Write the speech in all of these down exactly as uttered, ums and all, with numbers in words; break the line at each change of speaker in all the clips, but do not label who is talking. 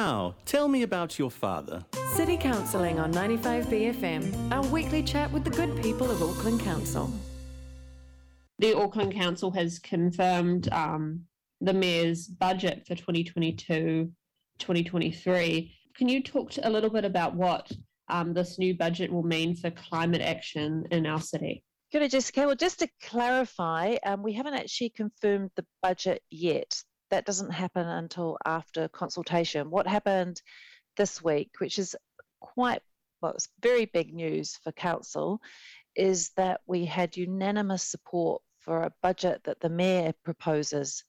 Now, tell me about your father.
City Councilling on ninety-five B F M, our weekly chat with the good people of Auckland Council.
The Auckland Council has confirmed um, the Mayor's budget for twenty twenty-two twenty twenty-three. Can you talk to a little bit about what um, this new budget will mean for climate action in our city?
Kia ora, Jessica. Well, just to clarify, um, we haven't actually confirmed the budget yet. That doesn't happen until after consultation. What happened this week, which is quite, well, it's very big news for Council, is that we had unanimous support for a budget that the Mayor proposes,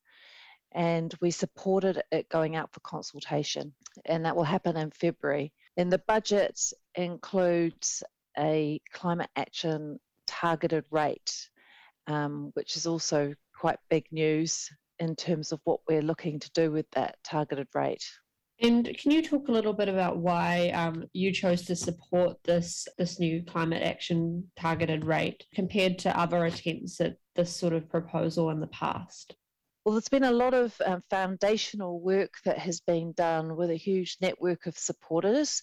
and we supported it going out for consultation, and that will happen in February. And the budget includes a climate action targeted rate, um, which is also quite big news in terms of what we're looking to do with that targeted rate.
And can you talk a little bit about why um, you chose to support this this new climate action targeted rate compared to other attempts at this sort of proposal in the past?
Well, there's been a lot of um, foundational work that has been done with a huge network of supporters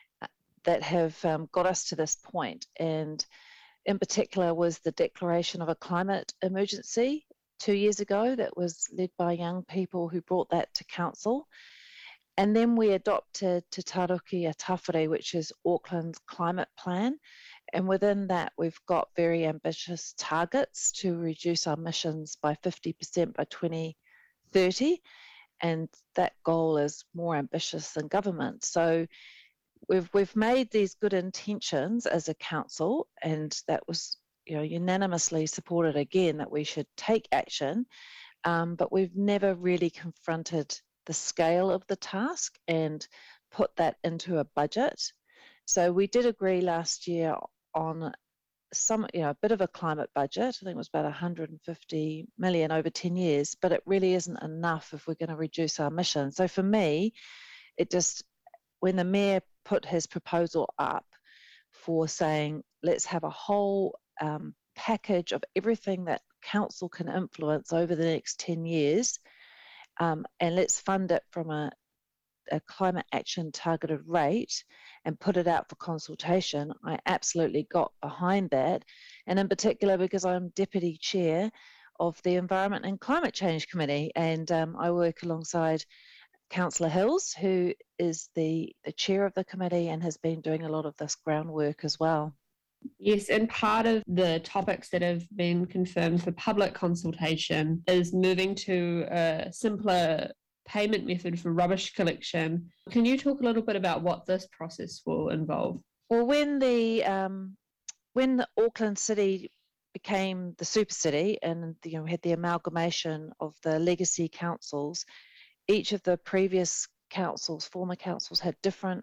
that have um, got us to this point. And in particular was the declaration of a climate emergency two years ago that was led by young people who brought that to Council. And then we adopted Te Taruki a Tawhiri, which is Auckland's climate plan. And within that, we've got very ambitious targets to reduce our emissions by fifty percent by twenty thirty. And that goal is more ambitious than government. So we've we've made these good intentions as a council, and that was, you know, unanimously supported again that we should take action. Um, but we've never really confronted the scale of the task and put that into a budget. So we did agree last year on some, you know, a bit of a climate budget. I think it was about one hundred fifty million over ten years, but it really isn't enough if we're going to reduce our emissions. So for me, it just, when the Mayor put his proposal up for saying, let's have a whole um, package of everything that Council can influence over the next ten years, um, and let's fund it from a, a climate action targeted rate and put it out for consultation, I absolutely got behind that. And in particular, because I'm Deputy Chair of the Environment and Climate Change Committee, and um, I work alongside Councillor Hills, who is the, the chair of the committee and has been doing a lot of this groundwork as well.
Yes, and part of the topics that have been confirmed for public consultation is moving to a simpler payment method for rubbish collection. Can you talk a little bit about what this process will involve?
Well, when the um, when the Auckland City became the super city, and you know had the amalgamation of the legacy councils, each of the previous councils, former councils, had different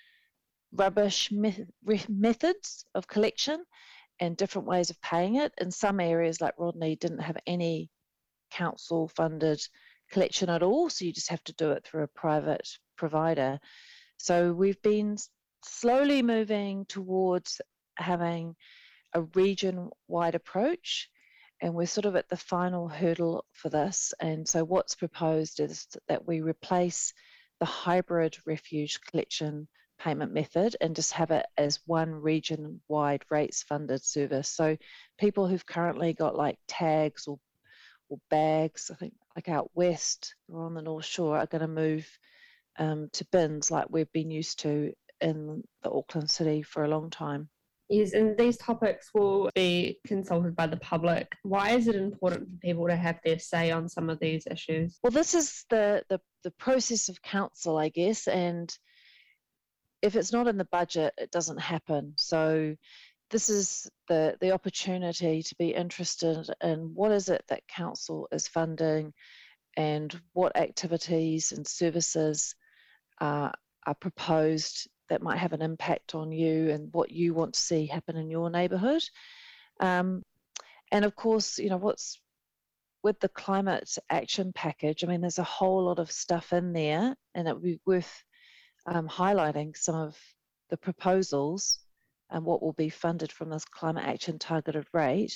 rubbish me- methods of collection and different ways of paying it. In some areas, like Rodney, didn't have any council-funded collection at all, so you just have to do it through a private provider. So we've been slowly moving towards having a region-wide approach, and we're sort of at the final hurdle for this. And so what's proposed is that we replace the hybrid refuge collection payment method and just have it as one region-wide rates-funded service. So people who've currently got like tags or or bags, I think like out west or on the North Shore, are going to move um, to bins like we've been used to in the Auckland City for a long time.
Yes, and these topics will be consulted by the public. Why is it important for people to have their say on some of these issues?
Well, this is the, the, the process of council, I guess, and if it's not in the budget, it doesn't happen. So this is the, the opportunity to be interested in what is it that council is funding and what activities and services uh, are proposed that might have an impact on you and what you want to see happen in your neighbourhood. Um, and of course, you know, what's with the climate action package, I mean, there's a whole lot of stuff in there, and it would be worth um, highlighting some of the proposals and what will be funded from this climate action targeted rate.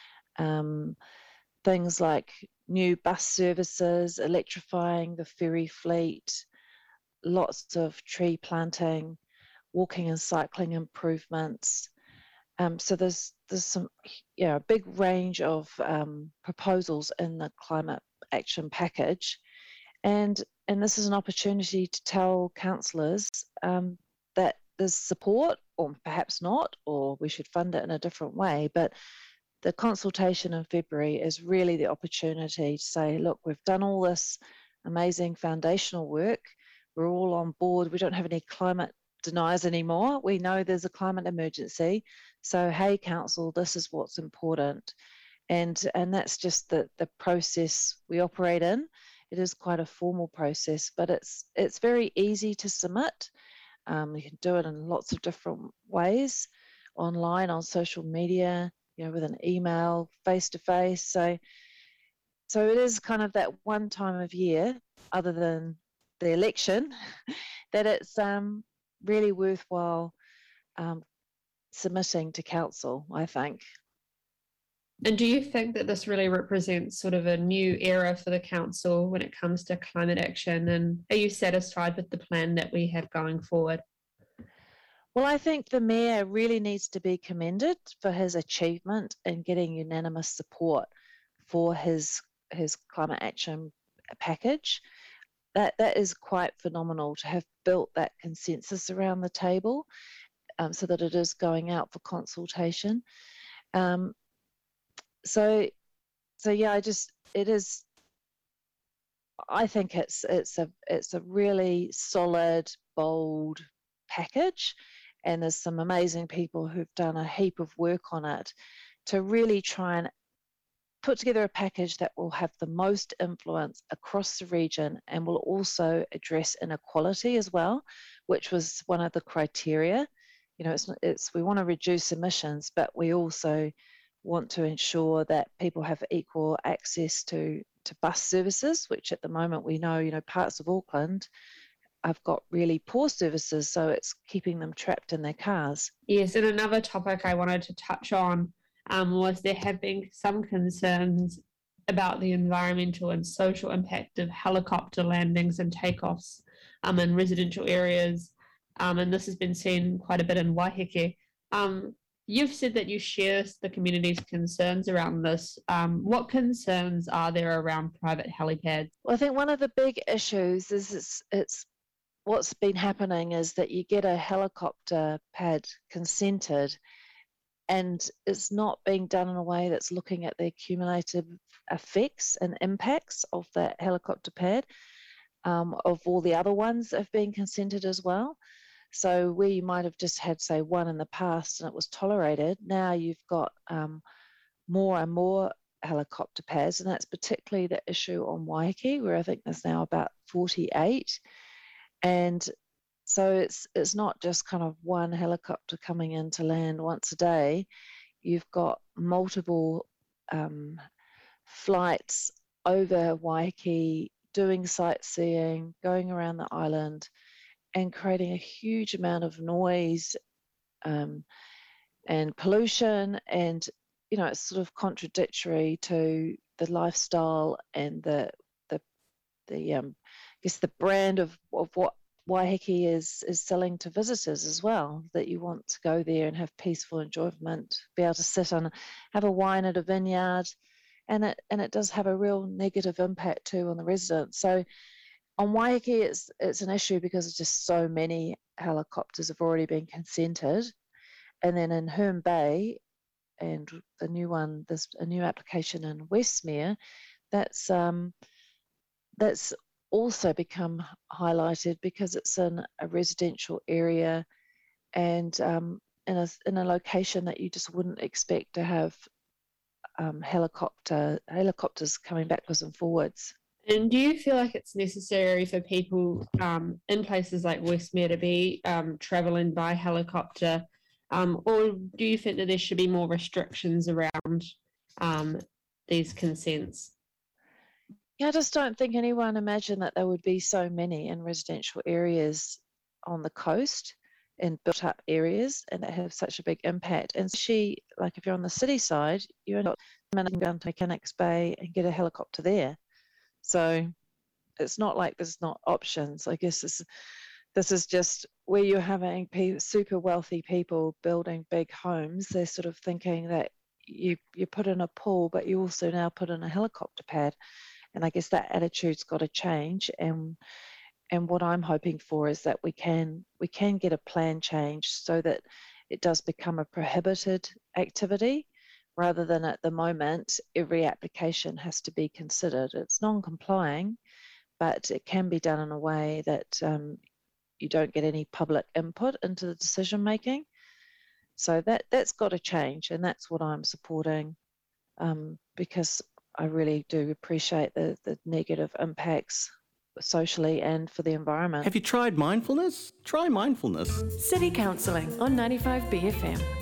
Um, things like new bus services, electrifying the ferry fleet, lots of tree planting, walking and cycling improvements. Um, so there's there's some yeah a big range of um, proposals in the climate action package, and and this is an opportunity to tell councillors um, that there's support, or perhaps not, or we should fund it in a different way. But the consultation in February is really the opportunity to say, look, we've done all this amazing foundational work. We're all on board. We don't have any climate deniers anymore. We know there's a climate emergency. So, hey, council, this is what's important. And, and that's just the, the process we operate in. It is quite a formal process, but it's, it's very easy to submit. Um, you can do it in lots of different ways, online, on social media, you know, with an email, face-to-face. So, so it is kind of that one time of year, other than the election, that it's um, really worthwhile um, submitting to council, I think.
And do you think that this really represents sort of a new era for the council when it comes to climate action? And are you satisfied with the plan that we have going forward?
Well, I think the Mayor really needs to be commended for his achievement in getting unanimous support for his his climate action package. That that is quite phenomenal to have built that consensus around the table, um, so that it is going out for consultation. Um, so, so yeah, I just it is. I think it's it's a it's a really solid, bold package, and there's some amazing people who've done a heap of work on it to really try and put together a package that will have the most influence across the region and will also address inequality as well, which was one of the criteria. You know, it's it's we want to reduce emissions, but we also want to ensure that people have equal access to to bus services, which at the moment we know, you know, parts of Auckland have got really poor services, so it's keeping them trapped in their cars.
Yes, and another topic I wanted to touch on um, was there have been some concerns about the environmental and social impact of helicopter landings and takeoffs um, in residential areas, um, and this has been seen quite a bit in Waiheke. Um, you've said that you share the community's concerns around this. Um, what concerns are there around private helipads?
Well, I think one of the big issues is it's, it's what's been happening is that you get a helicopter pad consented and it's not being done in a way that's looking at the cumulative effects and impacts of that helicopter pad, um, of all the other ones that have been consented as well. So where you might have just had, say, one in the past and it was tolerated, now you've got um, more and more helicopter pads, and that's particularly the issue on Waiheke, where I think there's now about forty-eight. And so it's it's not just kind of one helicopter coming in to land once a day. You've got multiple um, flights over Waiheke, doing sightseeing, going around the island, and creating a huge amount of noise um, and pollution. And, you know, it's sort of contradictory to the lifestyle and the, the, the um, I guess, the brand of, of what Waiheke is, is selling to visitors as well, that you want to go there and have peaceful enjoyment, be able to sit and have a wine at a vineyard. And it, and it does have a real negative impact too on the residents. So on Waiheke, it's, it's an issue because it's just so many helicopters have already been consented. And then in Herne Bay, and the new one, there's a new application in Westmere, that's um, that's also become highlighted because it's in a residential area and um, in a in a location that you just wouldn't expect to have um, helicopter helicopters coming backwards and forwards.
And do you feel like it's necessary for people um, in places like Westmere to be um, travelling by helicopter, um, or do you think that there should be more restrictions around um, these consents?
Yeah, I just don't think anyone imagined that there would be so many in residential areas on the coast and built up areas, and that have such a big impact. And she, like if you're on the city side, you're not going to go to Mechanics Bay and get a helicopter there. So it's not like there's not options. I guess this this is just where you're having pe- super wealthy people building big homes. They're sort of thinking that you you put in a pool, but you also now put in a helicopter pad, and I guess that attitude's got to change. And and what I'm hoping for is that we can we can get a plan change so that it does become a prohibited activity, rather than at the moment every application has to be considered. It's non-complying, but it can be done in a way that um, you don't get any public input into the decision making. So that that's got to change, and that's what I'm supporting, um, because I really do appreciate the the negative impacts socially and for the environment.
Have you tried mindfulness? Try mindfulness.
City Counselling on ninety-five B F M.